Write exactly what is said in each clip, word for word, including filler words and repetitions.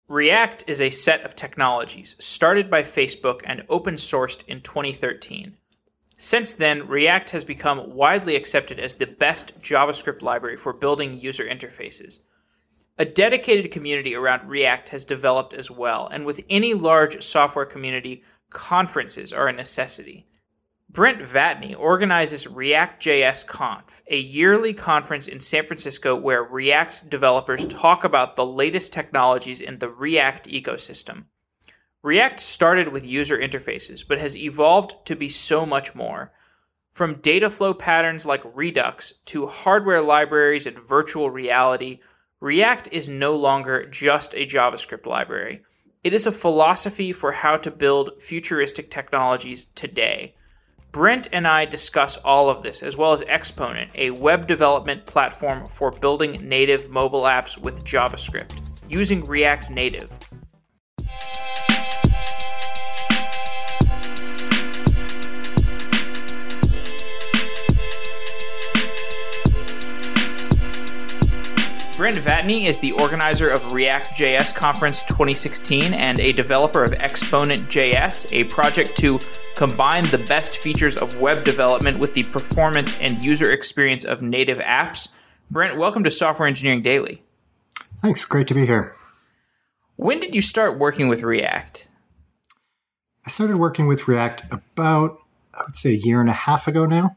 React is a set of technologies started by Facebook and open sourced in twenty thirteen. Since then, React has become widely accepted as the best JavaScript library for building user interfaces. A dedicated community around React has developed as well, and with any large software community, conferences are a necessity. Brent Vatney organizes React.js Conf, a yearly conference in San Francisco where React developers talk about the latest technologies in the React ecosystem. React started with user interfaces, but has evolved to be so much more. From data flow patterns like Redux to hardware libraries and virtual reality, React is no longer just a JavaScript library. It is a philosophy for how to build futuristic technologies today. Brent and I discuss all of this, as well as Exponent, a web development platform for building native mobile apps with JavaScript, using React Native. Brent Vatney is the organizer of React.js Conference twenty sixteen and a developer of Exponent.js, a project to combine the best features of web development with the performance and user experience of native apps. Brent, welcome to Software Engineering Daily. Thanks. Great to be here. When did you start working with React? I started working with React about, I would say, a year and a half ago now.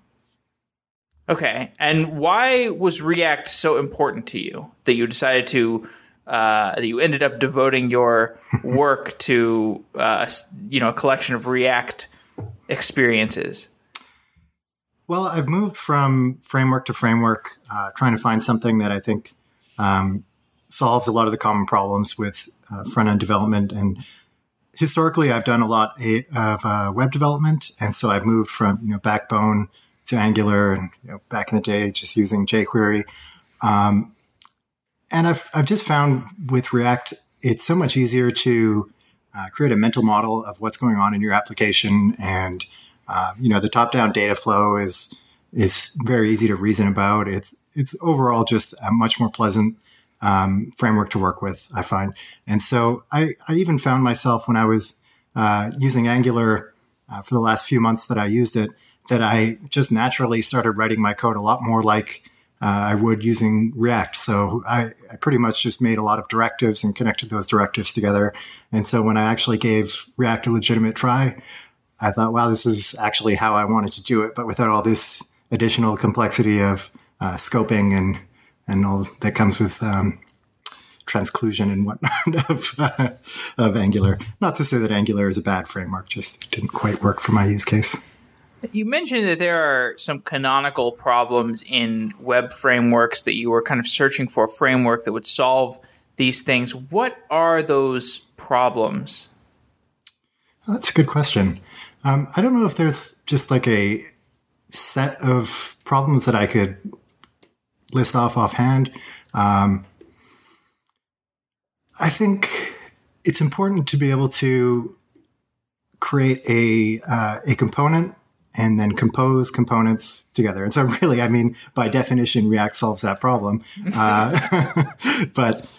Okay. And why was React so important to you that you decided to, uh, that you ended up devoting your work to, uh, you know, a collection of React experiences? Well, I've moved from framework to framework, uh, trying to find something that I think um, solves a lot of the common problems with uh, front-end development. And historically, I've done a lot of uh, web development. And so I've moved from, you know, Backbone to Angular, and you know, back in the day, just using jQuery. Um, and I've I've just found with React, it's so much easier to uh, create a mental model of what's going on in your application, and uh, you know, the top-down data flow is is very easy to reason about. It's it's overall just a much more pleasant um, framework to work with, I find. And so I I even found myself when I was uh, using Angular uh, for the last few months that I used it, that I just naturally started writing my code a lot more like uh, I would using React. So I, I pretty much just made a lot of directives and connected those directives together. And so when I actually gave React a legitimate try, I thought, wow, this is actually how I wanted to do it, but without all this additional complexity of uh, scoping and, and all that comes with um, transclusion and whatnot of, uh, of Angular. Not to say that Angular is a bad framework, just it didn't quite work for my use case. You mentioned that there are some canonical problems in web frameworks that you were kind of searching for a framework that would solve these things. What are those problems? Well, that's a good question. Um, I don't know if there's just like a set of problems that I could list off offhand. Um, I think it's important to be able to create a uh, a component and then compose components together. And so really, I mean, by definition, React solves that problem. Uh, but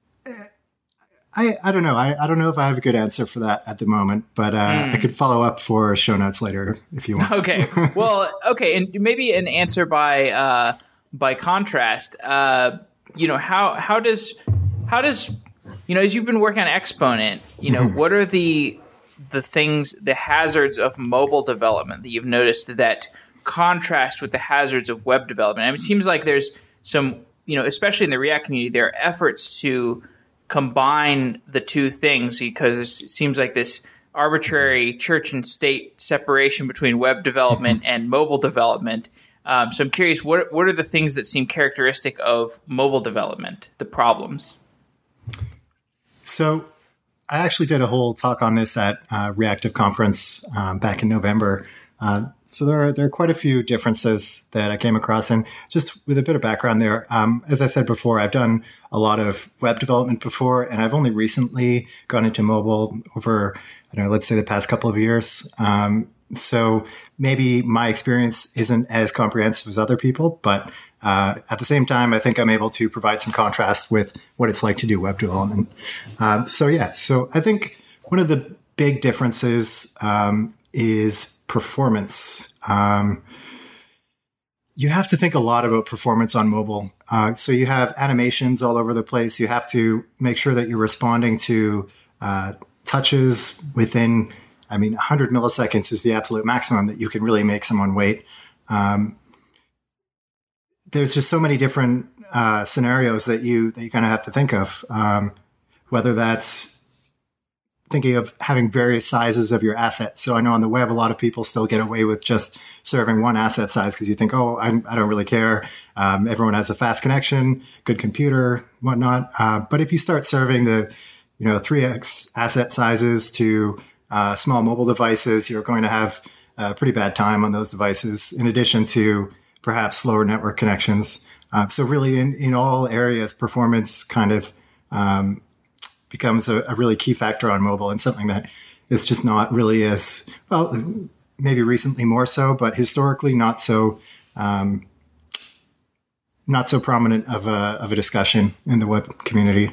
I, I don't know. I, I don't know if I have a good answer for that at the moment, but uh, mm. I could follow up for show notes later if you want. Okay. Well, okay. And maybe an answer by uh, by contrast. Uh, you know, how how does how does you know, as you've been working on Exponent, you know, mm-hmm. what are the the things, the hazards of mobile development that you've noticed that contrast with the hazards of web development? I mean, it seems like there's some, you know, especially in the React community, there are efforts to combine the two things because it seems like this arbitrary church and state separation between web development and mobile development. Um, so I'm curious, what what are the things that seem characteristic of mobile development, the problems? So I actually did a whole talk on this at uh, Reactive Conference um, back in November. Uh, so there are there are quite a few differences that I came across. And just with a bit of background there, um, as I said before, I've done a lot of web development before, and I've only recently gone into mobile over, I don't know, let's say the past couple of years. Um, So maybe my experience isn't as comprehensive as other people, but uh, at the same time, I think I'm able to provide some contrast with what it's like to do web development. Uh, so yeah, so I think one of the big differences um, is performance. Um, you have to think a lot about performance on mobile. Uh, so you have animations all over the place. You have to make sure that you're responding to uh, touches within, I mean, one hundred milliseconds is the absolute maximum that you can really make someone wait. Um, there's just so many different uh, scenarios that you that you kind of have to think of, um, whether that's thinking of having various sizes of your assets. So I know on the web, a lot of people still get away with just serving one asset size because you think, oh, I'm, I don't really care. Um, everyone has a fast connection, good computer, whatnot. Uh, but if you start serving the, you know, three X asset sizes to uh, small mobile devices, you're going to have a pretty bad time on those devices, in addition to perhaps slower network connections. Uh, so really in, in all areas, performance kind of um, becomes a, a really key factor on mobile, and something that is just not really as, well, maybe recently more so, but historically not so um, not so prominent of a, of a discussion in the web community.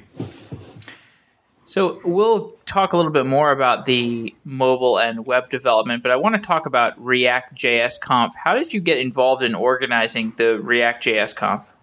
So we'll talk a little bit more about the mobile and web development, but I want to talk about React J S Conf. How did you get involved in organizing the React J S Conf?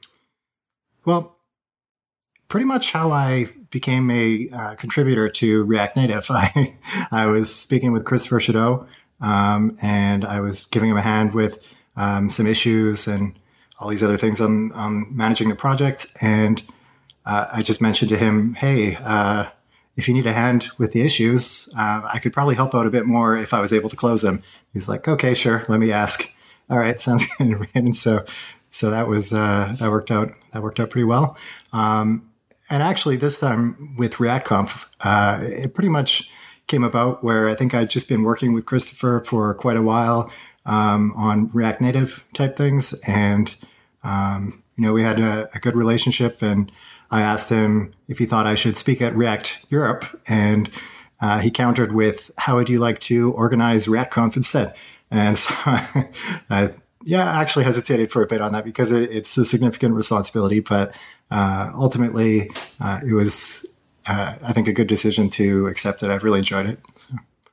Well, pretty much how I became a uh, contributor to React Native. I, I was speaking with Christopher Chadeau, um, and I was giving him a hand with um, some issues and all these other things on, on managing the project. And uh, I just mentioned to him, hey, uh, if you need a hand with the issues, uh, I could probably help out a bit more if I was able to close them. He's like, okay, sure, let me ask. All right, sounds good. And so, so that was uh, that worked out. That worked out pretty well. Um, And actually, this time with ReactConf, uh, it pretty much came about where I think I'd just been working with Christopher for quite a while um, on React Native type things. And, um, you know, we had a, a good relationship. And I asked him if he thought I should speak at React Europe. And uh, he countered with, how would you like to organize ReactConf instead? And so I Yeah, I actually hesitated for a bit on that because it, it's a significant responsibility, but uh, ultimately uh, it was, uh, I think, a good decision to accept it. I've really enjoyed it. So.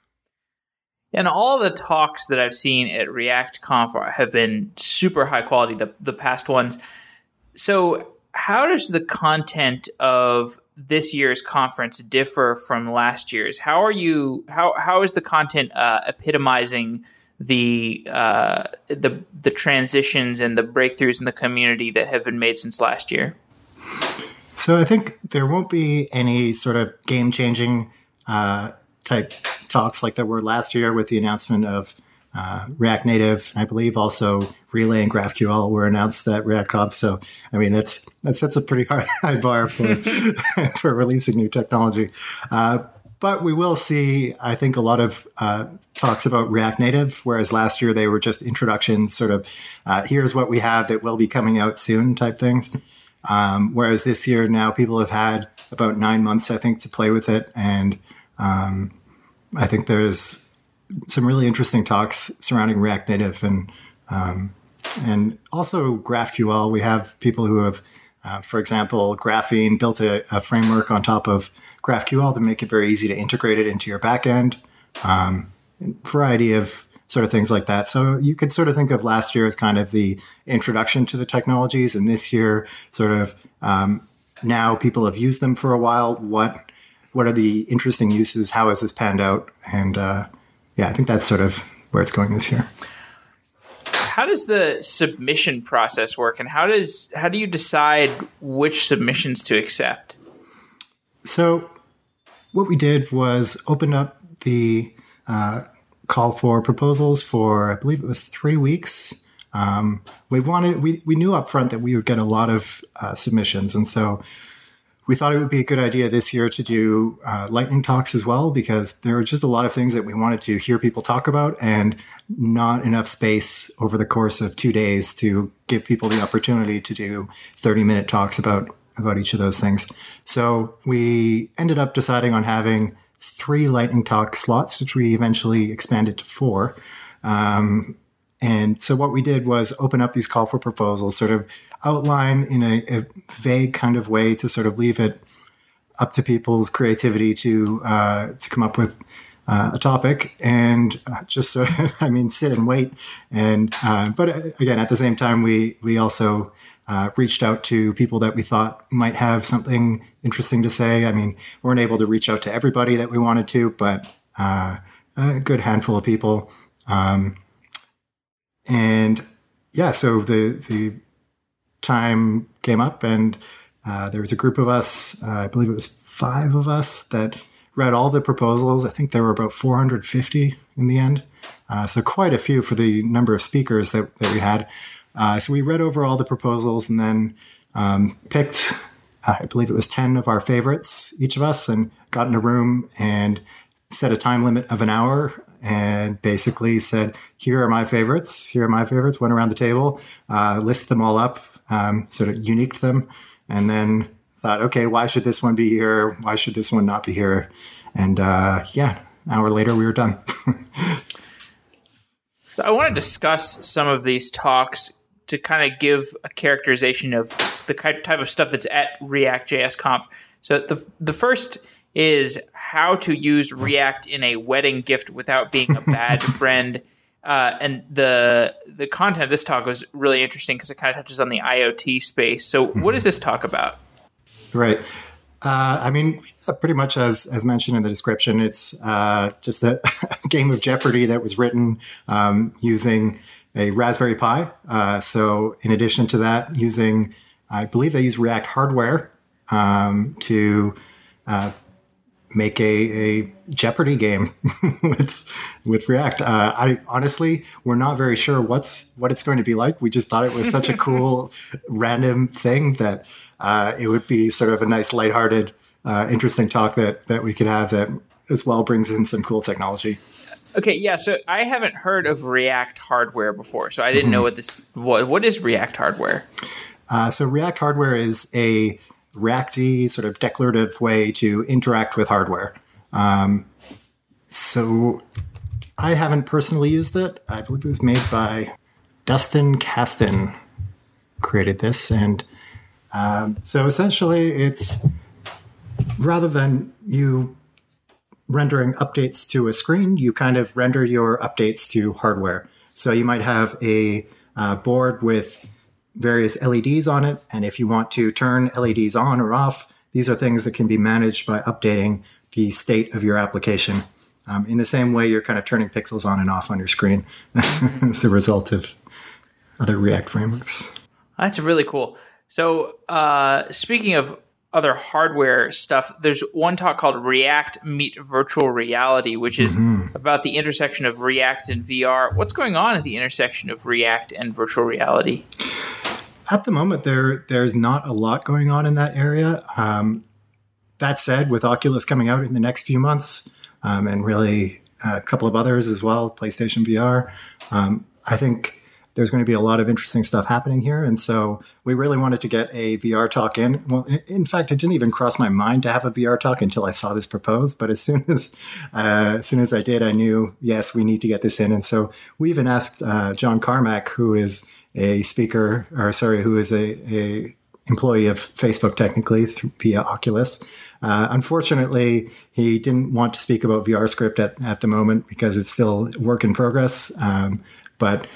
And all the talks that I've seen at ReactConf have been super high quality, the, the past ones. So how does the content of this year's conference differ from last year's? How are you, how, how is the content uh, epitomizing the uh, the the transitions and the breakthroughs in the community that have been made since last year? So I think there won't be any sort of game-changing uh, type talks like there were last year with the announcement of uh, React Native. I believe also Relay and GraphQL were announced at ReactConf. So I mean that's that sets a pretty hard, high bar for for releasing new technology. Uh, But we will see, I think, a lot of uh, talks about React Native, whereas last year they were just introductions, sort of, uh, here's what we have that will be coming out soon type things. Um, whereas this year now people have had about nine months, I think, to play with it. And um, I think there's some really interesting talks surrounding React Native and um, and also GraphQL. We have people who have, uh, for example, Graphene built a, a framework on top of GraphQL to make it very easy to integrate it into your backend, um, a variety of sort of things like that. So you could sort of think of last year as kind of the introduction to the technologies, and this year sort of um, now people have used them for a while. What what are the interesting uses? How has this panned out? And uh, yeah, I think that's sort of where it's going this year. How does the submission process work, and how does how do you decide which submissions to accept? So what we did was open up the uh, call for proposals for, I believe it was three weeks. Um, we wanted, we, we knew up front that we would get a lot of uh, submissions. And so we thought it would be a good idea this year to do uh, lightning talks as well, because there were just a lot of things that we wanted to hear people talk about and not enough space over the course of two days to give people the opportunity to do thirty minute talks about about each of those things. So we ended up deciding on having three Lightning Talk slots, which we eventually expanded to four. Um, and so what we did was open up these call for proposals, sort of outline in a, a vague kind of way to sort of leave it up to people's creativity to uh, to come up with uh, a topic, and uh, just sort of, I mean, sit and wait. And uh, but uh, again, at the same time, we we also uh, reached out to people that we thought might have something interesting to say. I mean, we weren't able to reach out to everybody that we wanted to, but uh, a good handful of people. Um, and yeah, so the the time came up, and uh, there was a group of us. Uh, I believe it was five of us that read all the proposals. I think there were about four hundred fifty in the end. Uh, so quite a few for the number of speakers that, that we had. Uh, so we read over all the proposals and then um, picked, uh, I believe it was ten of our favorites, each of us, and got in a room and set a time limit of an hour and basically said, here are my favorites, here are my favorites, went around the table, uh, listed them all up, um, sort of uniqued them, and then thought, okay, why should this one be here? Why should this one not be here? And uh, yeah, an hour later, we were done. So I want to discuss some of these talks to kind of give a characterization of the type of stuff that's at React J S Conf. So the the first is how to use React in a wedding gift without being a bad friend. Uh, and the the content of this talk was really interesting because it kind of touches on the IoT space. So what does this talk about? Right. Uh, I mean, pretty much as as mentioned in the description, it's uh, just a game of Jeopardy that was written um, using a Raspberry Pi. Uh, so in addition to that, using, I believe they use React hardware um, to uh, make a, a Jeopardy game with with React. Uh, I honestly, we're not very sure what's what it's going to be like. We just thought it was such a cool random thing that uh, it would be sort of a nice, lighthearted, uh, interesting talk that that we could have that as well brings in some cool technology. Okay, yeah. So I haven't heard of React hardware before, so I didn't mm-hmm. know what this. What what is React hardware? Uh, so React hardware is a React-y sort of declarative way to interact with hardware. Um, so I haven't personally used it. I believe it was made by Dustin Kasten created this. And um, so essentially it's rather than you rendering updates to a screen, you kind of render your updates to hardware. So you might have a uh, board with various L E Ds on it. And if you want to turn L E Ds on or off, these are things that can be managed by updating the state of your application. Um, in the same way, you're kind of turning pixels on and off on your screen as a result of other React frameworks. That's really cool. So uh, speaking of other hardware stuff, there's one talk called React Meet Virtual Reality, which is mm-hmm. about the intersection of React and V R. What's going on at the intersection of React and virtual reality? At the moment, there there's not a lot going on in that area. Um, that said, with Oculus coming out in the next few months, um, and really a couple of others as well, PlayStation V R, um, I think there's going to be a lot of interesting stuff happening here. And so we really wanted to get a V R talk in. Well, in fact, it didn't even cross my mind to have a V R talk until I saw this proposed. But as soon as uh, as soon as I did, I knew, yes, we need to get this in. And so we even asked uh, John Carmack, who is a speaker, or sorry, who is a, a employee of Facebook technically through, via Oculus. Uh, unfortunately, he didn't want to speak about VRScript at, at the moment because it's still work in progress. Um, but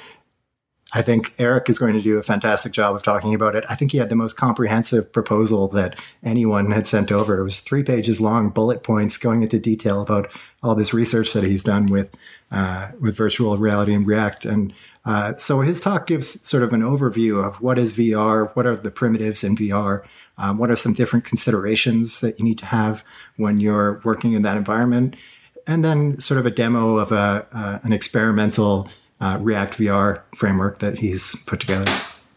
I think Eric is going to do a fantastic job of talking about it. I think he had the most comprehensive proposal that anyone had sent over. It was three pages long, bullet points going into detail about all this research that he's done with uh, with virtual reality and React. And uh, so his talk gives sort of an overview of what is V R, what are the primitives in V R, um, what are some different considerations that you need to have when you're working in that environment, and then sort of a demo of a uh, an experimental Uh, React V R framework that he's put together.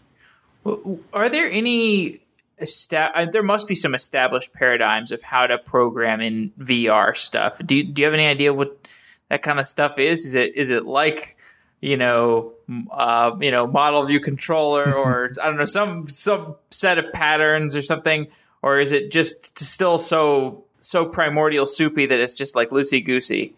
Are there any, esta- there must be some established paradigms of how to program in V R stuff. Do you, do you have any idea what that kind of stuff is? Is it is it like, you know, uh, you know, model view controller or I don't know, some some set of patterns or something? Or is it just still so so primordial soupy that it's just like loosey goosey?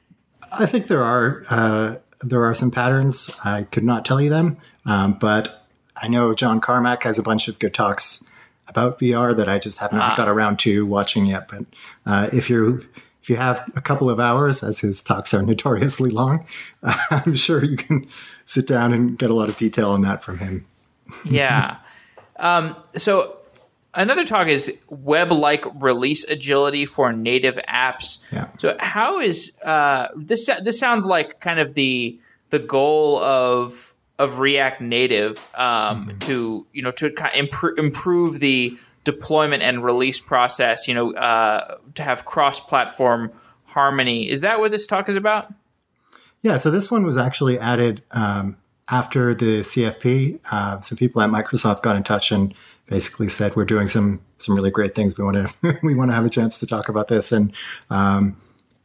I think there are uh, there are some patterns. I could not tell you them, um, but I know John Carmack has a bunch of good talks about V R that I just haven't ah. got around to watching yet. But uh, if you if you have a couple of hours, as his talks are notoriously long, uh, I'm sure you can sit down and get a lot of detail on that from him. Yeah. Um, so another talk is web-like release agility for native apps. Yeah. So how is uh, this? This sounds like kind of the the goal of of React Native um, mm-hmm. to you know to kind of improve, improve the deployment and release process. You know, uh, to have cross-platform harmony. Is that what this talk is about? Yeah. So this one was actually added um, after the C F P. Uh, some people at Microsoft got in touch and basically said, we're doing some some really great things. We want to we want to have a chance to talk about this, and um,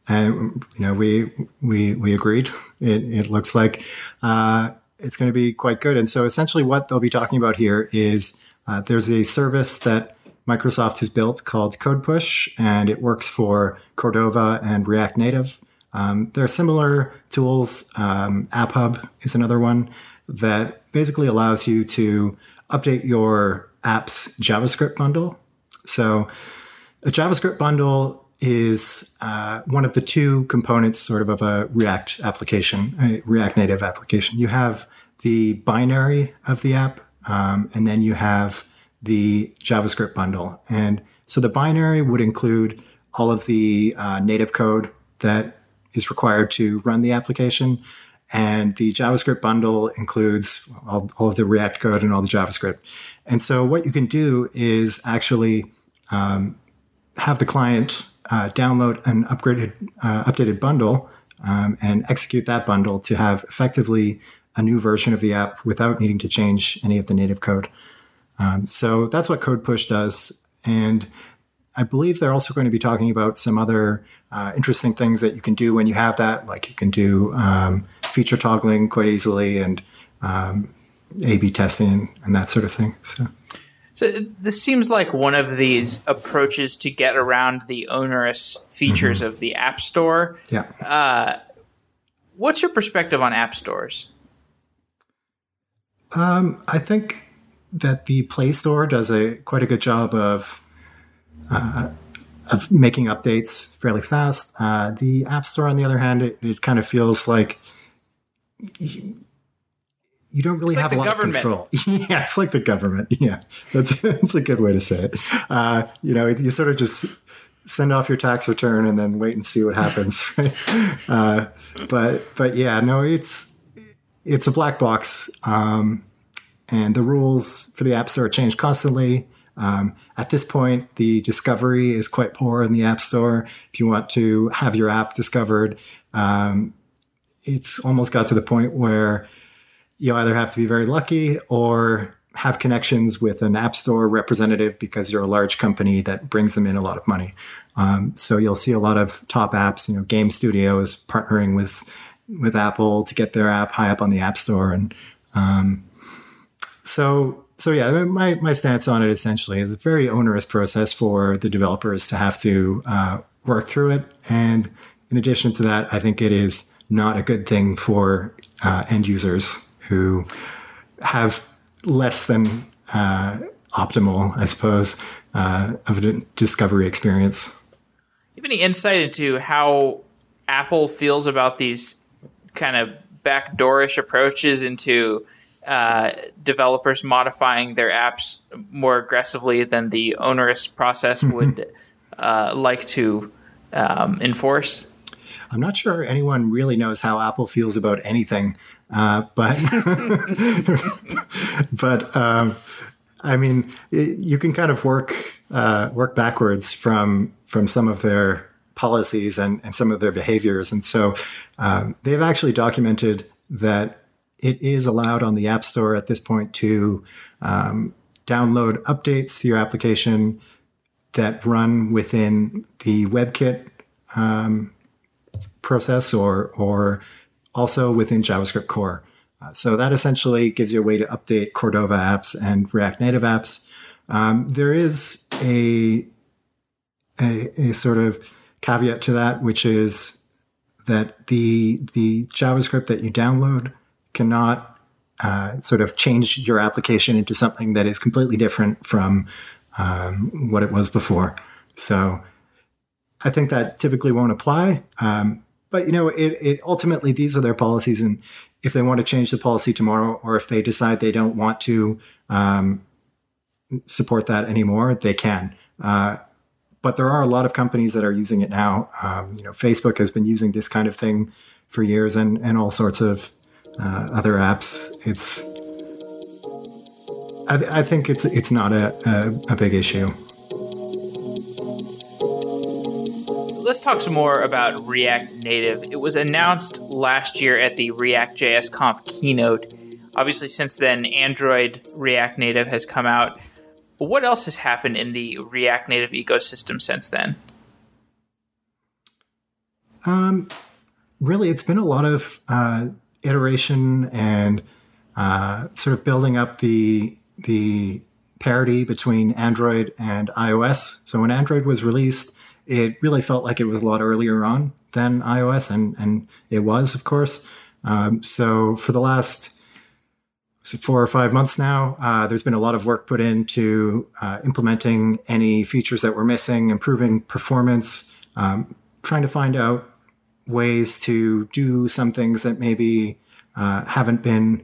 and you know we we we agreed. It, it looks like uh, it's going to be quite good. And so essentially, what they'll be talking about here is uh, there's a service that Microsoft has built called CodePush, and it works for Cordova and React Native. Um, there are similar tools. Um, AppHub is another one that basically allows you to update your app's JavaScript bundle. So a JavaScript bundle is uh, one of the two components sort of of a React application, a React Native application. You have the binary of the app, um, and then you have the JavaScript bundle. And so the binary would include all of the uh, native code that is required to run the application. And the JavaScript bundle includes all, all of the React code and all the JavaScript. And so what you can do is actually um, have the client uh, download an upgraded, uh, updated bundle um, and execute that bundle to have effectively a new version of the app without needing to change any of the native code. Um, so that's what CodePush does. And I believe they're also going to be talking about some other uh, interesting things that you can do when you have that. Like you can do um, feature toggling quite easily and um, A B testing and that sort of thing. So. so this seems like one of these approaches to get around the onerous features mm-hmm. of the App Store. Yeah. Uh, what's your perspective on app stores? Um, I think that the Play Store does a quite a good job of Uh, of making updates fairly fast. Uh, the App Store, on the other hand, it, it kind of feels like you, you don't really it's have like a lot government. of control. Yeah, it's like the government. Yeah, that's, that's a good way to say it. Uh, you know, you sort of just send off your tax return and then wait and see what happens. Right? Uh, but but yeah, no, it's it's a black box, um, and the rules for the App Store change constantly. Um, at this point, the discovery is quite poor in the App Store. If you want to have your app discovered, um, it's almost got to the point where you either have to be very lucky or have connections with an App Store representative because you're a large company that brings them in a lot of money. Um, so you'll see a lot of top apps, you know, game studios partnering with with Apple to get their app high up on the App Store, and um, so. So yeah, my, my stance on it essentially is a very onerous process for the developers to have to uh, work through it. And in addition to that, I think it is not a good thing for uh, end users who have less than uh, optimal, I suppose, uh, of a discovery experience. You have any insight into how Apple feels about these kind of backdoorish approaches into Uh, developers modifying their apps more aggressively than the onerous process mm-hmm. would uh, like to um, enforce? I'm not sure anyone really knows how Apple feels about anything, uh, but but um, I mean, it, you can kind of work uh, work backwards from from some of their policies and, and some of their behaviors, and so um, they've actually documented that it is allowed on the App Store at this point to um, download updates to your application that run within the WebKit um, process or or also within JavaScript core. Uh, so that essentially gives you a way to update Cordova apps and React Native apps. Um, there is a a, a sort of caveat to that, which is that the the JavaScript that you download cannot uh, sort of change your application into something that is completely different from um, what it was before. So I think that typically won't apply. Um, but, you know, it, it ultimately, these are their policies. And if they want to change the policy tomorrow, or if they decide they don't want to um, support that anymore, they can. Uh, but there are a lot of companies that are using it now. Um, you know, Facebook has been using this kind of thing for years, and, and all sorts of uh, other apps. It's, I, I think it's it's not a, a, a big issue. Let's talk some more about React Native. It was announced last year at the React.js Conf keynote. Obviously, since then, Android React Native has come out. What else has happened in the React Native ecosystem since then? Um, really, it's been a lot of uh, iteration and uh, sort of building up the the parity between Android and iOS. So when Android was released, it really felt like it was a lot earlier on than iOS, and, and it was, of course. Um, so for the last four or five months now, uh, there's been a lot of work put into uh, implementing any features that were missing, improving performance, um, trying to find out ways to do some things that maybe uh, haven't been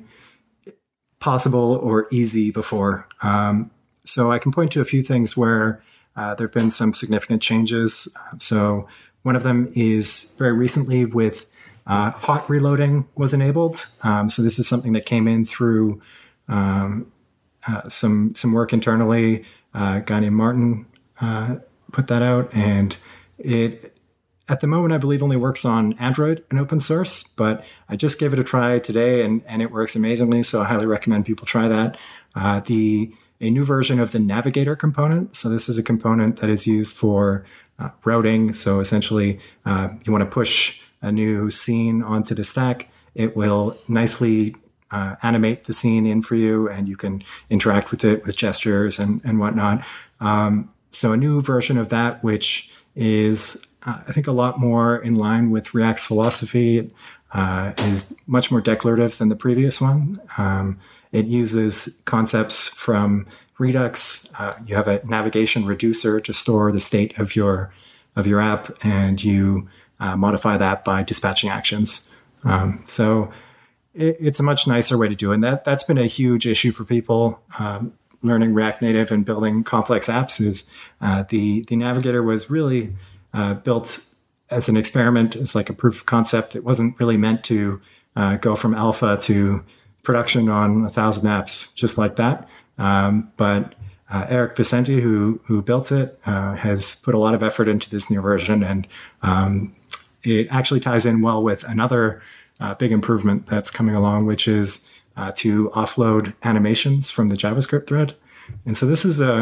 possible or easy before. Um, so I can point to a few things where Uh, there have been some significant changes. So one of them is very recently with uh, hot reloading was enabled. Um, so this is something that came in through um, uh, some some work internally. Uh, a guy named Martin uh, put that out, and it at the moment I believe only works on Android and open source. But I just gave it a try today, and and it works amazingly. So I highly recommend people try that. Uh, the A new version of the Navigator component. So this is a component that is used for uh, routing. So essentially, uh, you want to push a new scene onto the stack. It will nicely uh, animate the scene in for you, and you can interact with it with gestures and, and whatnot. Um, so a new version of that, which is, uh, I think, a lot more in line with React's philosophy, uh, is much more declarative than the previous one. Um, It uses concepts from Redux. Uh, you have a navigation reducer to store the state of your of your app, and you uh, modify that by dispatching actions. Um, so it, it's a much nicer way to do it. And that that's been a huge issue for people um, learning React Native and building complex apps. Is uh, the the Navigator was really uh, built as an experiment. It's like a proof of concept. It wasn't really meant to uh, go from alpha to production on a thousand apps just like that. Um, but uh, Eric Vicente, who who built it, uh, has put a lot of effort into this new version, and um, it actually ties in well with another uh, big improvement that's coming along, which is uh, to offload animations from the JavaScript thread. And so this is a,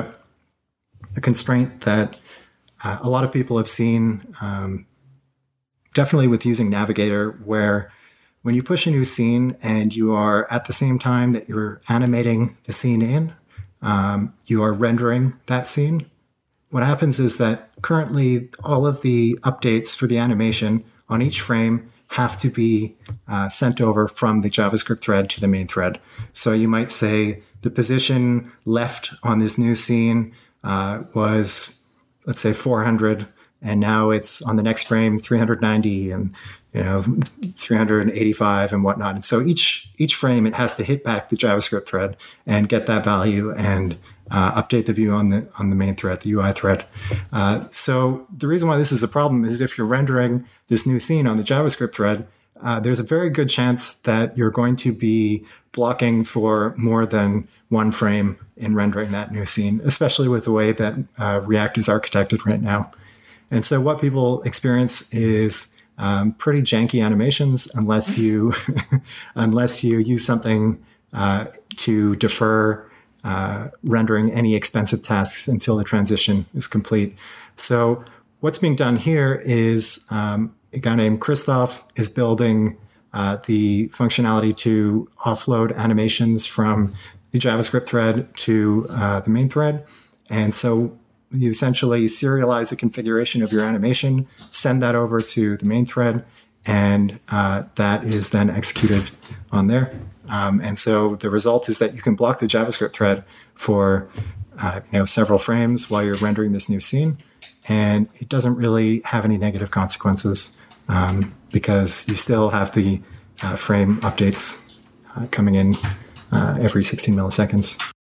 a constraint that uh, a lot of people have seen, um, definitely with using Navigator, where when you push a new scene and you are at the same time that you're animating the scene in, um, you are rendering that scene. What happens is that currently all of the updates for the animation on each frame have to be uh, sent over from the JavaScript thread to the main thread. So you might say the position left on this new scene uh, was, let's say, four hundred, and now it's on the next frame three hundred ninety, and you know, three hundred eighty-five and whatnot. And so each each frame, it has to hit back the JavaScript thread and get that value and uh, update the view on the on the main thread, the U I thread. Uh, so the reason why this is a problem is if you're rendering this new scene on the JavaScript thread, uh, there's a very good chance that you're going to be blocking for more than one frame in rendering that new scene, especially with the way that uh, React is architected right now. And so what people experience is Um, pretty janky animations unless you unless you use something uh, to defer uh, rendering any expensive tasks until the transition is complete. So what's being done here is um, a guy named Christoph is building uh, the functionality to offload animations from the JavaScript thread to uh, the main thread. And so you essentially serialize the configuration of your animation, send that over to the main thread, and uh, that is then executed on there. Um, and so the result is that you can block the JavaScript thread for uh, you know several frames while you're rendering this new scene, and it doesn't really have any negative consequences um, because you still have the uh, frame updates uh, coming in uh, every sixteen milliseconds.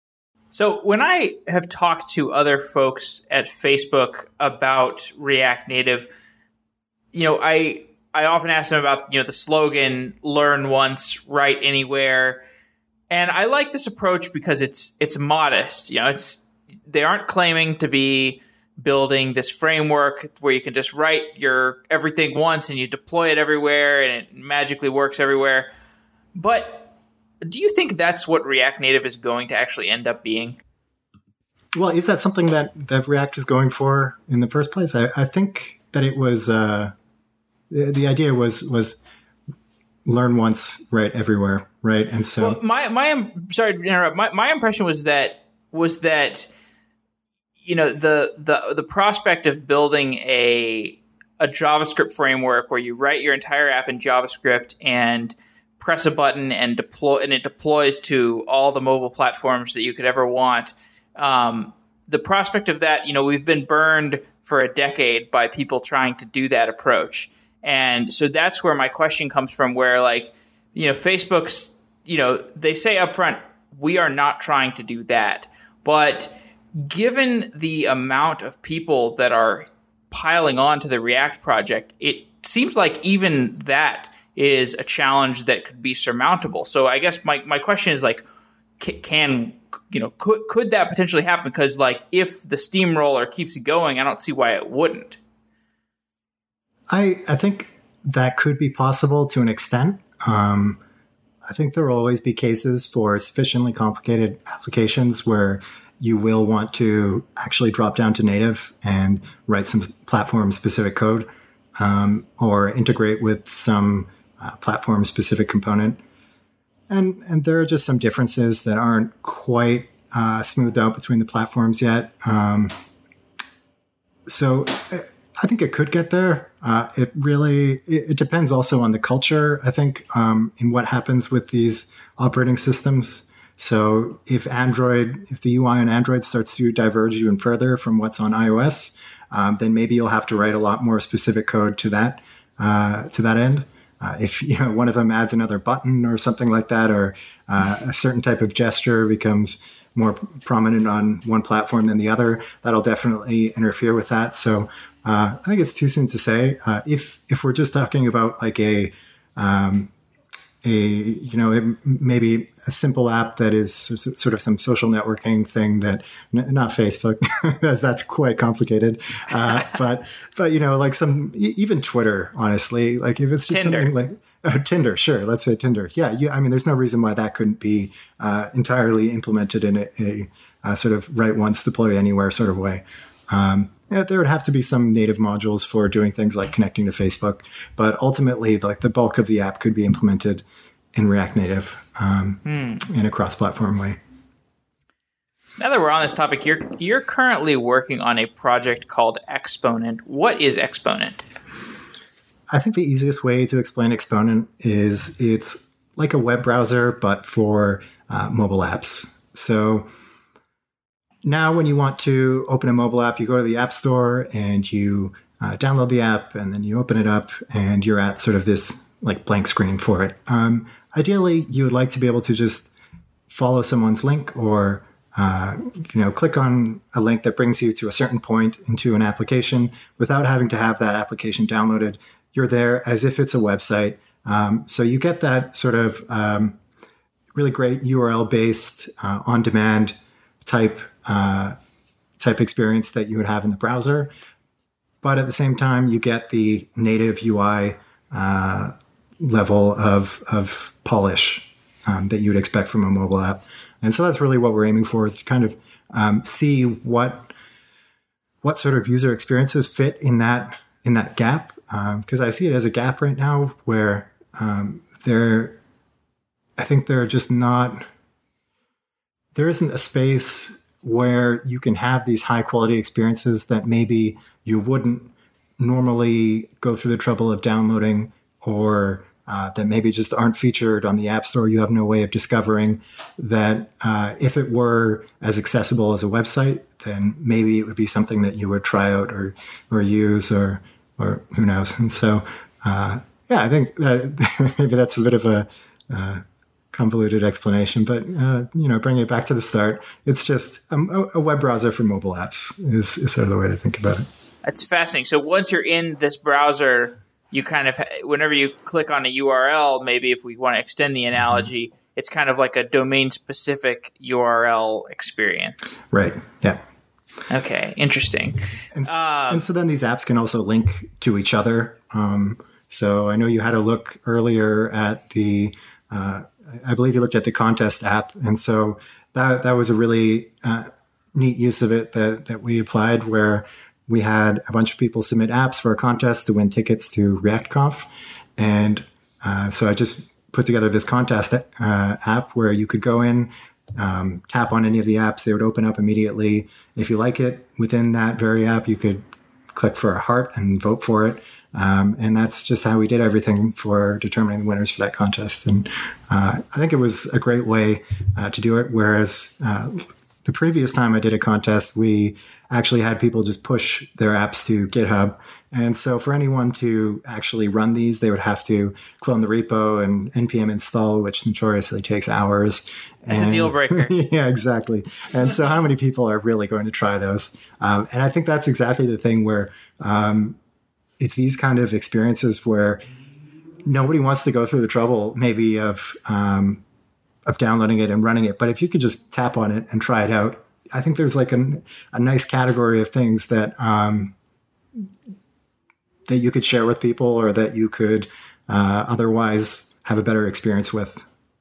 So when I have talked to other folks at Facebook about React Native, you know, I I often ask them about, you know, the slogan, learn once, write anywhere. And I like this approach because it's it's modest. You know, it's they aren't claiming to be building this framework where you can just write your everything once and you deploy it everywhere and it magically works everywhere. But do you think that's what React Native is going to actually end up being? Well, is that something that, that React is going for in the first place? I, I think that it was uh, the, the idea was was learn once, write everywhere, right? And so well, my my sorry to interrupt. My my impression was that was that you know the the the prospect of building a a JavaScript framework where you write your entire app in JavaScript and press a button and deploy, and it deploys to all the mobile platforms that you could ever want. Um, the prospect of that, you know, we've been burned for a decade by people trying to do that approach. And so that's where my question comes from, where like, you know, Facebook's, you know, they say upfront, we are not trying to do that. But given the amount of people that are piling on to the React project, it seems like even that is a challenge that could be surmountable. So I guess my, my question is like, can, you know, could, could that potentially happen? Because like if the steamroller keeps going, I don't see why it wouldn't. I, I think that could be possible to an extent. Um, I think there will always be cases for sufficiently complicated applications where you will want to actually drop down to native and write some platform-specific code um, or integrate with some Uh, platform-specific component. And and there are just some differences that aren't quite uh, smoothed out between the platforms yet. Um, so I think it could get there. Uh, it really, it, it depends also on the culture, I think, um, in what happens with these operating systems. So if Android, if the U I on Android starts to diverge even further from what's on iOS, um, then maybe you'll have to write a lot more specific code to that, uh, to that end. Uh, if you know one of them adds another button or something like that, or uh, a certain type of gesture becomes more prominent on one platform than the other, that'll definitely interfere with that. So uh, I think it's too soon to say. Uh, if if we're just talking about like a um, a you know it, maybe a simple app that is sort of some social networking thing that n- not Facebook, that's, that's quite complicated. Uh, but but you know like some even Twitter, honestly, like if it's just Tinder. something like uh, Tinder, sure, let's say Tinder. Yeah, you, I mean, there's no reason why that couldn't be uh, entirely implemented in a, a, a sort of write once, deploy anywhere sort of way. Um, yeah, there would have to be some native modules for doing things like connecting to Facebook, but ultimately, like the bulk of the app could be implemented in React Native um, hmm. in a cross-platform way. So now that we're on this topic, you're you're currently working on a project called Exponent. What is Exponent? I think the easiest way to explain Exponent is it's like a web browser, but for uh, mobile apps. So now when you want to open a mobile app, you go to the App Store and you uh, download the app, and then you open it up, and you're at sort of this like blank screen for it. Um, ideally, you would like to be able to just follow someone's link or uh, you know, click on a link that brings you to a certain point into an application without having to have that application downloaded. You're there as if it's a website. Um, so you get that sort of um, really great U R L-based, uh, on-demand type uh, type experience that you would have in the browser. But at the same time, you get the native U I uh, level of, of polish um, that you would expect from a mobile app. And so that's really what we're aiming for, is to kind of um, see what what sort of user experiences fit in that in that gap. Because um, I see it as a gap right now where um, there, I think there are just not, there isn't a space where you can have these high quality experiences that maybe you wouldn't normally go through the trouble of downloading, or uh, that maybe just aren't featured on the App Store. You have no way of discovering that. Uh, if it were as accessible as a website, then maybe it would be something that you would try out or or use, or or who knows. And so, uh, yeah, I think that maybe that's a bit of a uh, convoluted explanation, but uh, you know, bringing it back to the start, it's just a, a web browser for mobile apps is, is sort of the way to think about it. That's fascinating. So once you're in this browser, you kind of, whenever you click on a U R L, maybe if we want to extend the analogy, mm-hmm. it's kind of like a domain-specific U R L experience. Right. Yeah. Okay. Interesting. And, um, and so then these apps can also link to each other. Um, so I know you had a look earlier at the, uh, I believe you looked at the contest app. And so that, that was a really uh, neat use of it that, that we applied, where we had a bunch of people submit apps for a contest to win tickets to ReactConf. And uh, so I just put together this contest uh, app where you could go in, um, tap on any of the apps. They would open up immediately. If you like it within that very app, you could click for a heart and vote for it. Um, and that's just how we did everything for determining the winners for that contest. And uh, I think it was a great way uh, to do it. Whereas uh, the previous time I did a contest, we actually had people just push their apps to GitHub. And so for anyone to actually run these, they would have to clone the repo and N P M install, which notoriously takes hours. It's a deal breaker. Yeah, exactly. And so how many people are really going to try those? Um, and I think that's exactly the thing where um, it's these kind of experiences where nobody wants to go through the trouble maybe of um, of downloading it and running it. But if you could just tap on it and try it out, I think there's like an, a nice category of things that um, that you could share with people, or that you could uh, otherwise have a better experience with.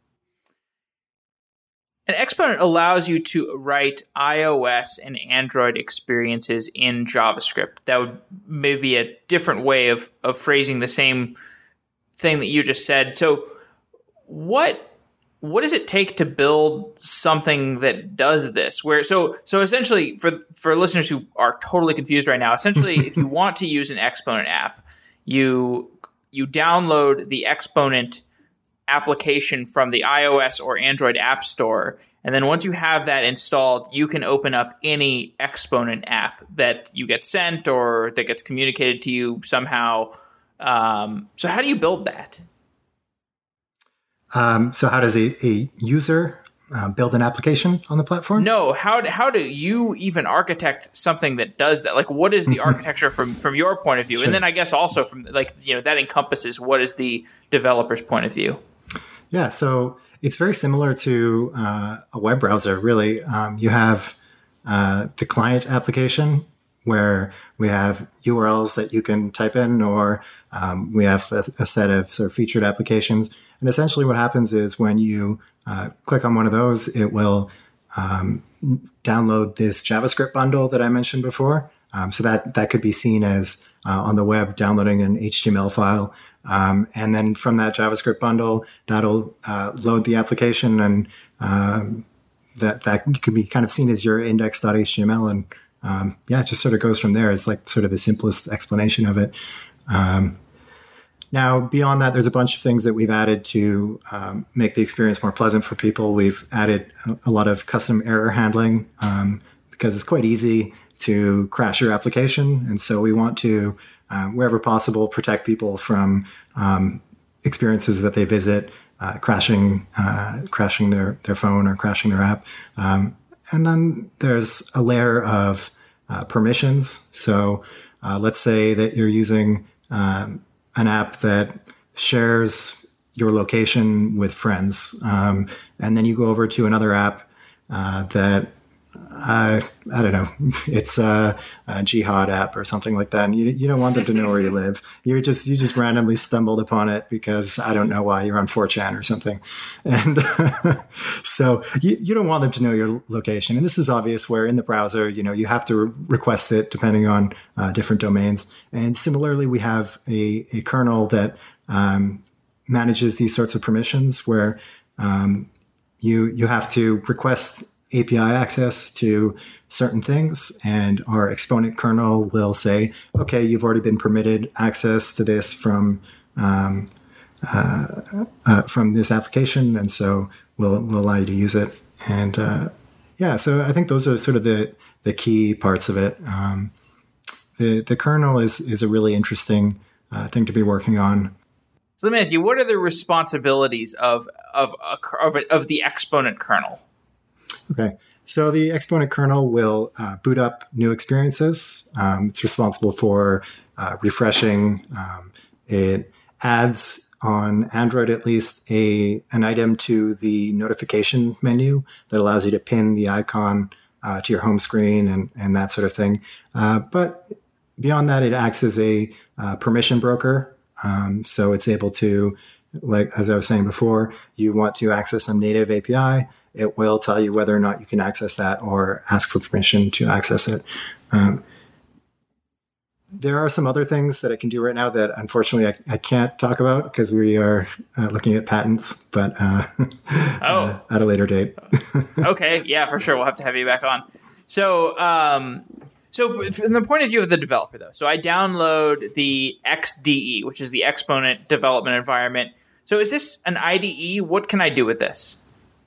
An Exponent allows you to write iOS and Android experiences in JavaScript. That would maybe be a different way of, of phrasing the same thing that you just said. So what what does it take to build something that does this? Where so so essentially, for for listeners who are totally confused right now, essentially if you want to use an Exponent app, you you download the Exponent application from the iOS or Android App Store. And then once you have that installed, you can open up any Exponent app that you get sent or that gets communicated to you somehow. Um, so how do you build that? Um, so how does a, a user uh, build an application on the platform? No, how do, how do you even architect something that does that? Like, what is the architecture from, from your point of view? Sure. And then I guess also from like, you know, that encompasses what is the developer's point of view? Yeah, so it's very similar to uh, a web browser, really. Um, you have uh, the client application where we have U R Ls that you can type in, or um, we have a, a set of sort of featured applications. And essentially what happens is when you uh, click on one of those, it will um, download this JavaScript bundle that I mentioned before. Um, so that, that could be seen as uh, on the web downloading an H T M L file. Um, and then from that JavaScript bundle, that'll uh, load the application, and um, that that can be kind of seen as your index dot H T M L. And um, yeah, it just sort of goes from there. It's like sort of the simplest explanation of it. Um, now, beyond that, there's a bunch of things that we've added to um, make the experience more pleasant for people. We've added a, a lot of custom error handling um, because it's quite easy to crash your application. And so we want to, um, wherever possible, protect people from um, experiences that they visit, uh, crashing uh, crashing their, their phone or crashing their app. Um, and then there's a layer of uh, permissions. So uh, let's say that you're using um, an app that shares your location with friends. Um, and then you go over to another app uh, that Uh, I don't know. It's a, a jihad app or something like that. And you, you don't want them to know where you live. You just you just randomly stumbled upon it because I don't know why you're on four chan or something. And so you, you don't want them to know your location. And this is obvious where in the browser, you know, you have to re- request it depending on uh, different domains. And similarly, we have a, a kernel that um, manages these sorts of permissions where um, you you have to request A P I access to certain things, and our Exponent kernel will say, okay, you've already been permitted access to this from um, uh, uh, from this application, and so we'll, we'll allow you to use it. And uh, yeah, so I think those are sort of the, the key parts of it. Um, the the kernel is is a really interesting uh, thing to be working on. So let me ask you, what are the responsibilities of of of, of the Exponent kernel? Okay, so the Exponent kernel will uh, boot up new experiences. Um, it's responsible for uh, refreshing. Um, it adds, on Android at least, a an item to the notification menu that allows you to pin the icon uh, to your home screen and, and that sort of thing. Uh, but beyond that, it acts as a uh, permission broker. Um, so it's able to, like as I was saying before, you want to access some native A P I, it will tell you whether or not you can access that or ask for permission to access it. Um, There are some other things that it can do right now that, unfortunately, I, I can't talk about because we are uh, looking at patents, but uh, oh. uh, at a later date. Okay, yeah, for sure. We'll have to have you back on. So, um, so from the point of view of the developer, though, so I download the X D E, which is the Exponent development environment. So is this an I D E? What can I do with this?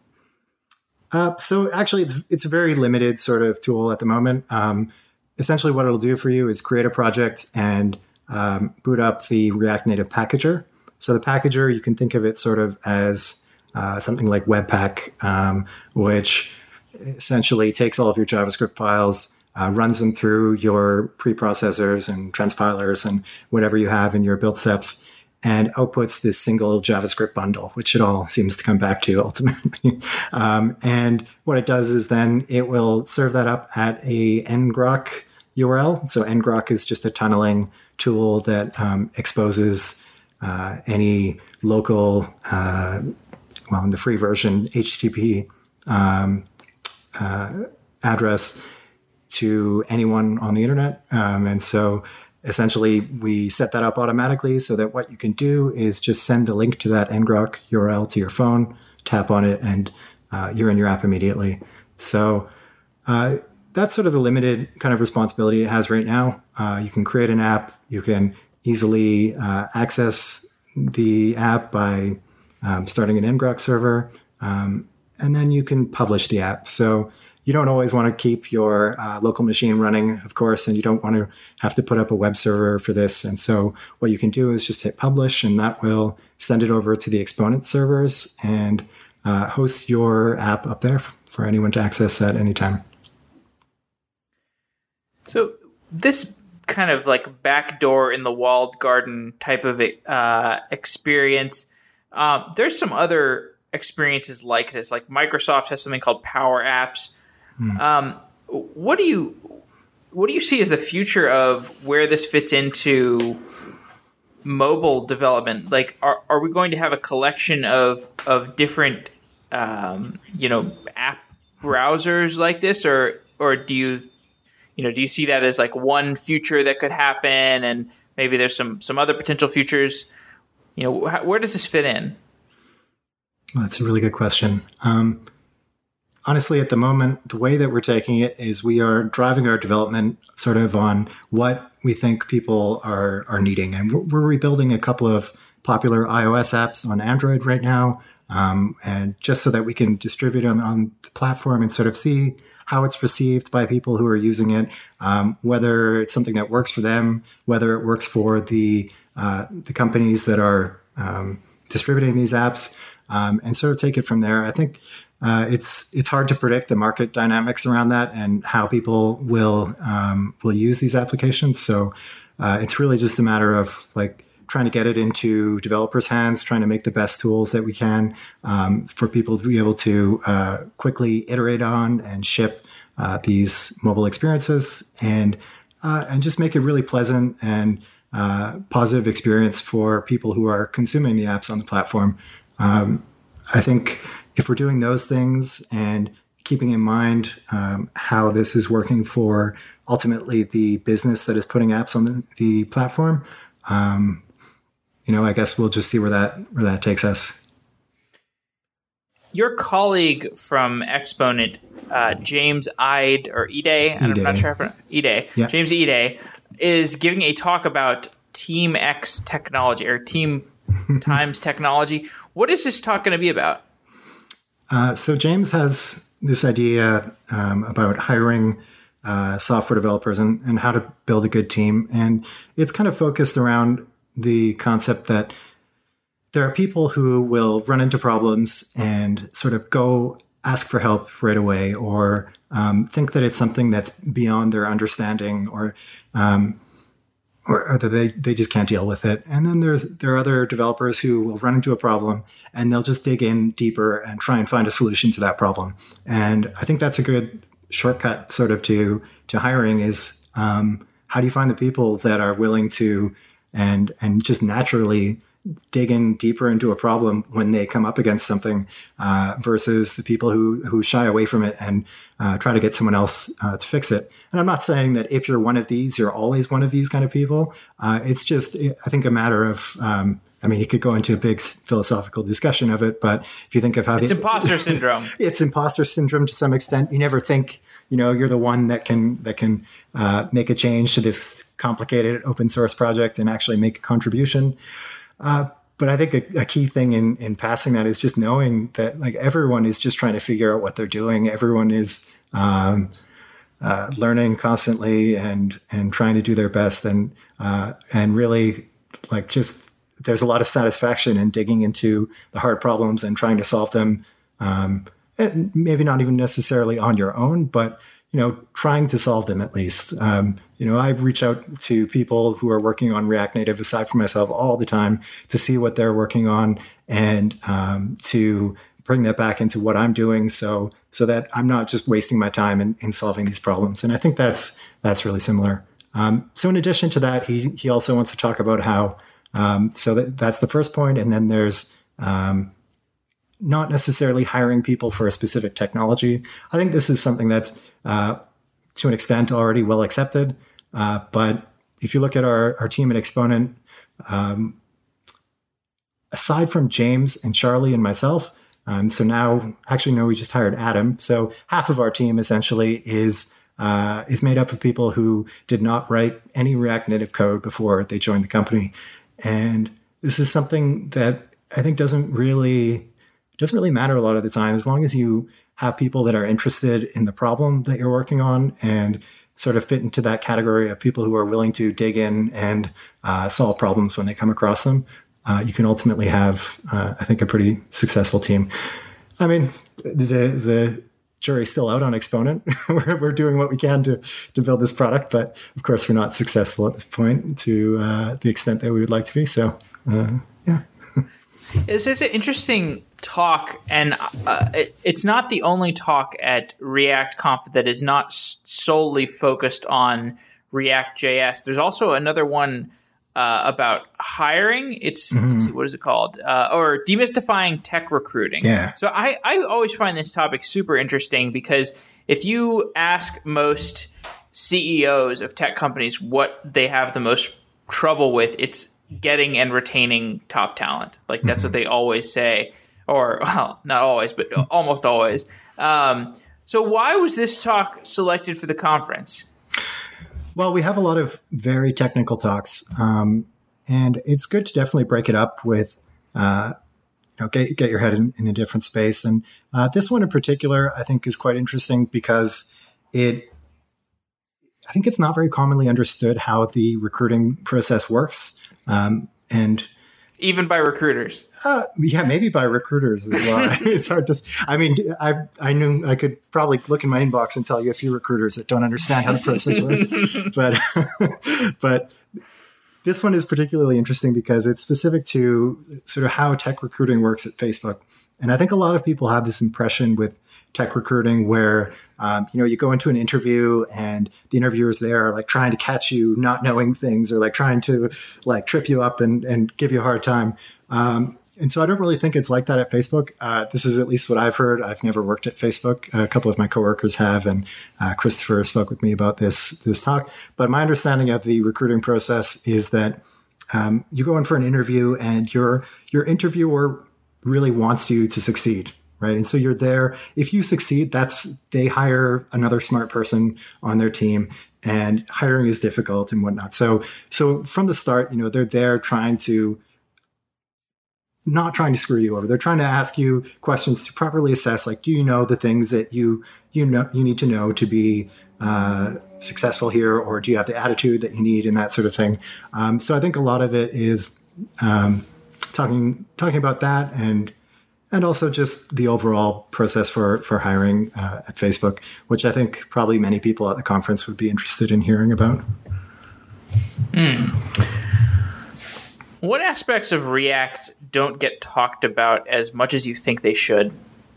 Uh, so actually, it's it's a very limited sort of tool at the moment. Um, Essentially, what it'll do for you is create a project and um, boot up the React Native packager. So the packager, you can think of it sort of as uh, something like Webpack, um, which essentially takes all of your JavaScript files, uh, runs them through your preprocessors and transpilers and whatever you have in your build steps, and outputs this single JavaScript bundle, which it all seems to come back to ultimately. um, and what it does is then it will serve that up at a ngrok U R L. So ngrok is just a tunneling tool that um, exposes uh, any local, uh, well, in the free version, H T T P um, uh, address to anyone on the internet. Um, and so essentially, we set that up automatically so that what you can do is just send a link to that ngrok U R L to your phone, tap on it, and uh, you're in your app immediately. So uh, that's sort of the limited kind of responsibility it has right now. Uh, you can create an app. You can easily uh, access the app by um, starting an ngrok server, um, and then you can publish the app. So you don't always want to keep your uh, local machine running, of course, and you don't want to have to put up a web server for this. And so what you can do is just hit publish, and that will send it over to the Exponent servers and uh, host your app up there f- for anyone to access at any time. So this kind of like backdoor in the walled garden type of uh, experience, um, there's some other experiences like this. Like Microsoft has something called Power Apps. Hmm. Um, what do you what do you see as the future of where this fits into mobile development? Like, are are we going to have a collection of of different um, you know app browsers like this, or or do you you know do you see that as like one future that could happen, and maybe there's some some other potential futures? You know, wh- where does this fit in? Well, that's a really good question. Um, honestly, at the moment, the way that we're taking it is we are driving our development sort of on what we think people are are needing. And we're, we're rebuilding a couple of popular iOS apps on Android right now, um, and just so that we can distribute on, on the platform and sort of see how it's perceived by people who are using it, um, whether it's something that works for them, whether it works for the uh, the companies that are um, distributing these apps. Um, and sort of take it from there. I think uh, it's it's hard to predict the market dynamics around that and how people will um, will use these applications. So uh, it's really just a matter of like trying to get it into developers' hands, trying to make the best tools that we can um, for people to be able to uh, quickly iterate on and ship uh, these mobile experiences, and uh, and just make it really pleasant and uh, positive experience for people who are consuming the apps on the platform. Um, I think if we're doing those things and keeping in mind um, how this is working for ultimately the business that is putting apps on the, the platform, um, you know, I guess we'll just see where that where that takes us. your colleague from Exponent, uh, James Ide or Ide, I'm not sure. Ide, yeah. James Ide is giving a talk about Team X technology or Team Times technology. What is this talk going to be about? Uh, so James has this idea um, about hiring uh, software developers and, and how to build a good team. And it's kind of focused around the concept that there are people who will run into problems and sort of go ask for help right away, or um, think that it's something that's beyond their understanding, or um, or, or that they, they just can't deal with it. And then there's there are other developers who will run into a problem and they'll just dig in deeper and try and find a solution to that problem. And I think that's a good shortcut sort of to to hiring is um, how do you find the people that are willing to and and just naturally dig in deeper into a problem when they come up against something, uh, versus the people who who shy away from it and uh, try to get someone else uh, to fix it. And I'm not saying that if you're one of these, you're always one of these kind of people. Uh, it's just, I think, a matter of, um, I mean, you could go into a big philosophical discussion of it, but if you think of how it's the, imposter syndrome, it's imposter syndrome to some extent. You never think, you know, you're the one that can that can uh, make a change to this complicated open source project and actually make a contribution. Uh, but I think a, a key thing in, in passing that is just knowing that like everyone is just trying to figure out what they're doing. Everyone is um, uh, learning constantly and and trying to do their best, and uh, and really like just there's a lot of satisfaction in digging into the hard problems and trying to solve them. Um, and maybe not even necessarily on your own, but you know, trying to solve them at least. Um, you know, I reach out to people who are working on React Native aside from myself all the time to see what they're working on and um, to bring that back into what I'm doing, so so that I'm not just wasting my time in, in solving these problems. And I think that's that's really similar. Um, so in addition to that, he he also wants to talk about how. Um, so that, that's the first point, and then there's. Um, not necessarily hiring people for a specific technology. I think this is something that's uh, to an extent already well accepted. Uh, but if you look at our, our team at Exponent, um, aside from James and Charlie and myself, um, so now actually no, we just hired Adam. So half of our team essentially is uh, is made up of people who did not write any React Native code before they joined the company. And this is something that I think doesn't really doesn't really matter a lot of the time, as long as you have people that are interested in the problem that you're working on and sort of fit into that category of people who are willing to dig in and uh, solve problems when they come across them. Uh, you can ultimately have, uh, I think, a pretty successful team. I mean, the the jury's still out on Exponent. we're, we're doing what we can to to build this product, but of course, we're not successful at this point to uh, the extent that we would like to be. So, uh, yeah. This is an interesting talk, and uh, it, it's not the only talk at React Conf that is not s- solely focused on React J S. There's also another one uh, about hiring. It's mm-hmm. let's see, what is it called? Uh, or demystifying tech recruiting. Yeah. So I, I always find this topic super interesting because if you ask most C E Os of tech companies what they have the most trouble with, it's getting and retaining top talent. Like that's mm-hmm. what they always say, or well, not always, but almost always. Um, so why was this talk selected for the conference? Well, we have a lot of very technical talks, um, and it's good to definitely break it up with, uh, you know, get, get your head in, in a different space. And uh, this one in particular, I think, is quite interesting because it, I think it's not very commonly understood how the recruiting process works. Um, and even by recruiters, uh, yeah, maybe by recruiters as well. It's hard to, I mean, I, I knew I could probably look in my inbox and tell you a few recruiters that don't understand how the process works, but, but this one is particularly interesting because it's specific to sort of how tech recruiting works at Facebook. And I think a lot of people have this impression with tech recruiting where, um, you know, you go into an interview and the interviewers there are like trying to catch you not knowing things or like trying to like trip you up and, and give you a hard time. Um, and so I don't really think it's like that at Facebook. Uh, this is at least what I've heard. I've never worked at Facebook. A couple of my coworkers have, and uh, Christopher spoke with me about this, this talk. But my understanding of the recruiting process is that um, you go in for an interview and your, your interviewer really wants you to succeed. right? And so you're there. If you succeed, that's they hire another smart person on their team, and hiring is difficult and whatnot. So, so from the start, you know, they're there trying to not trying to screw you over. They're trying to ask you questions to properly assess, like, do you know the things that you you know you need to know to be uh, successful here, or do you have the attitude that you need, and that sort of thing. Um, so I think a lot of it is um, talking talking about that, and and also just the overall process for for hiring uh, at Facebook, which I think probably many people at the conference would be interested in hearing about. Mm. What aspects of React don't get talked about as much as you think they should?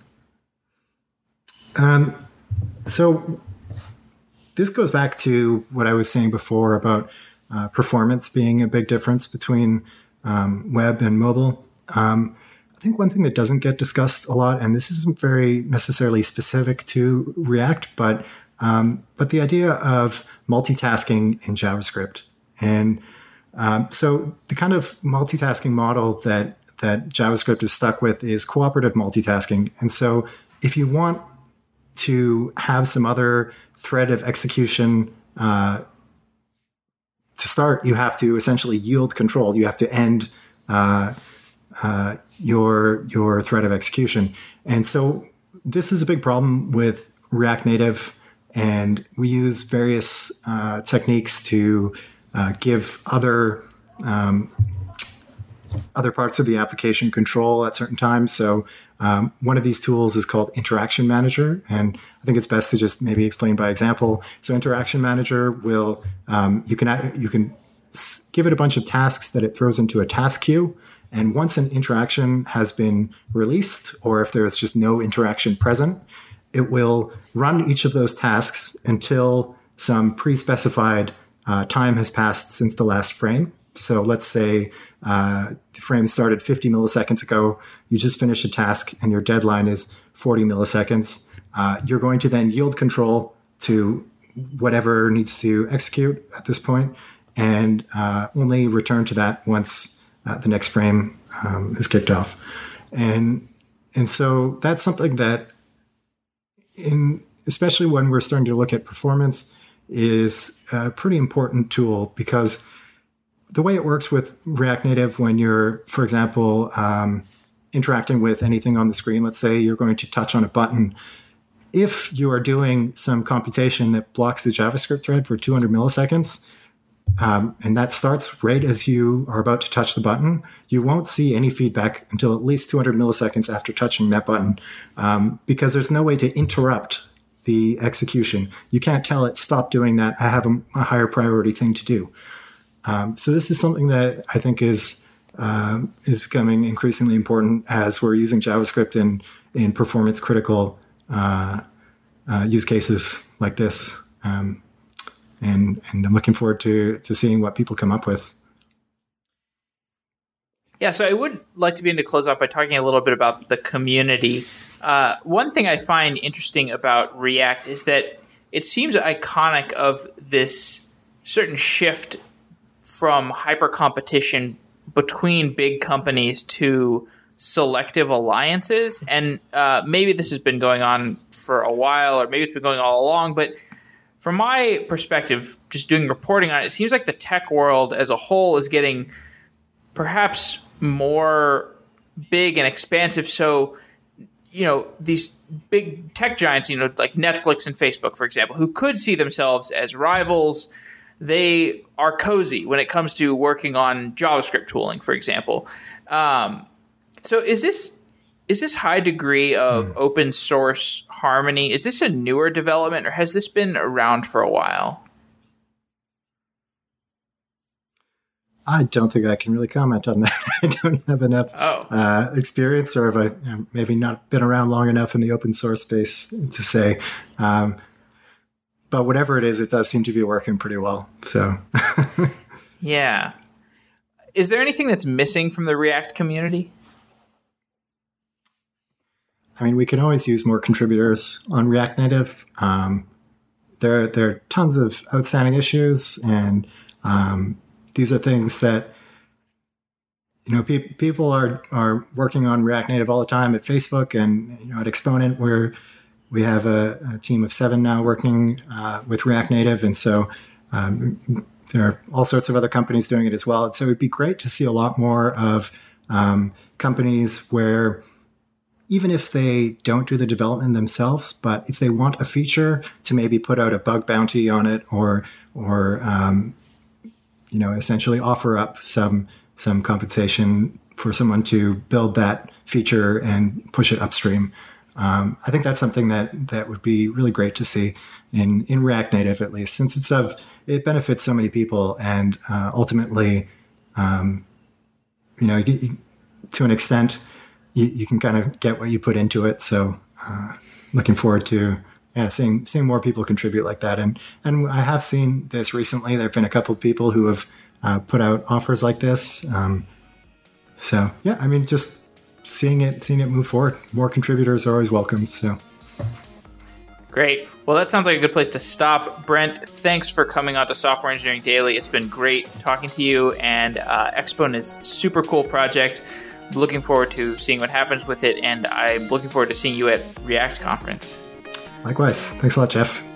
Um, so this goes back to what I was saying before about uh, performance being a big difference between um, web and mobile. Um, I think one thing that doesn't get discussed a lot, and this isn't very necessarily specific to React, but um, but the idea of multitasking in JavaScript. And Um, so the kind of multitasking model that that JavaScript is stuck with is cooperative multitasking. And so if you want to have some other thread of execution uh, to start, you have to essentially yield control. You have to end uh, uh, your your thread of execution. And so this is a big problem with React Native, and we use various uh, techniques to Uh, give other um, other parts of the application control at certain times. So um, one of these tools is called Interaction Manager, and I think it's best to just maybe explain by example. So Interaction Manager will um, you can you can give it a bunch of tasks that it throws into a task queue, and once an interaction has been released, or if there's just no interaction present, it will run each of those tasks until some pre-specified Uh, time has passed since the last frame. So let's say uh, the frame started fifty milliseconds ago. You just finished a task and your deadline is forty milliseconds. Uh, you're going to then yield control to whatever needs to execute at this point, and uh, only return to that once uh, the next frame um, is kicked off. And and so that's something that, in especially when we're starting to look at performance, is a pretty important tool, because the way it works with React Native, when you're, for example, um, interacting with anything on the screen, let's say you're going to touch on a button. If you are doing some computation that blocks the JavaScript thread for two hundred milliseconds, um, and that starts right as you are about to touch the button, you won't see any feedback until at least two hundred milliseconds after touching that button, um, because there's no way to interrupt the execution. You can't tell it, stop doing that. I have a, a higher priority thing to do. Um, so this is something that I think is uh, is becoming increasingly important as we're using JavaScript in in performance critical uh, uh, use cases like this. Um, and and I'm looking forward to to seeing what people come up with. Yeah, so I would like to begin to close out by talking a little bit about the community. Uh, one thing I find interesting about React is that it seems iconic of this certain shift from hyper competition between big companies to selective alliances. And uh, maybe this has been going on for a while, or maybe it's been going all along. But from my perspective, just doing reporting on it, it seems like the tech world as a whole is getting perhaps more big and expansive. So, you know, these big tech giants, you know, like Netflix and Facebook, for example, who could see themselves as rivals, they are cozy when it comes to working on JavaScript tooling, for example. Um, so is this is this high degree of mm. open source harmony, is this a newer development, or has this been around for a while? I don't think I can really comment on that. I don't have enough oh. uh, experience, or have I maybe not been around long enough in the open source space to say. Um, but whatever it is, it does seem to be working pretty well. So, yeah. Is there anything that's missing from the React community? I mean, we can always use more contributors on React Native. Um, there, there are tons of outstanding issues, and um, these are things that you know, pe- people are are working on React Native all the time at Facebook and you know at Exponent, where we have a, a team of seven now working uh, with React Native, and so um, there are all sorts of other companies doing it as well. And so it'd be great to see a lot more of um, companies where, even if they don't do the development themselves, but if they want a feature, to maybe put out a bug bounty on it, or or um, you know essentially offer up some some compensation for someone to build that feature and push it upstream. Um, I think that's something that that would be really great to see in in React Native, at least, since it's of it benefits so many people, and uh, ultimately, um, you know, you, you, to an extent, you, you can kind of get what you put into it. So, uh, looking forward to yeah seeing seeing more people contribute like that, and and I have seen this recently. There have been a couple of people who have uh, put out offers like this. Um, so yeah, I mean, just. Seeing it, seeing it move forward. More contributors are always welcome. So, great. Well, that sounds like a good place to stop. Brent, thanks for coming on to Software Engineering Daily. It's been great talking to you, and uh, Exponent is a super cool project. I'm looking forward to seeing what happens with it, and I'm looking forward to seeing you at React Conference. Likewise. Thanks a lot, Jeff.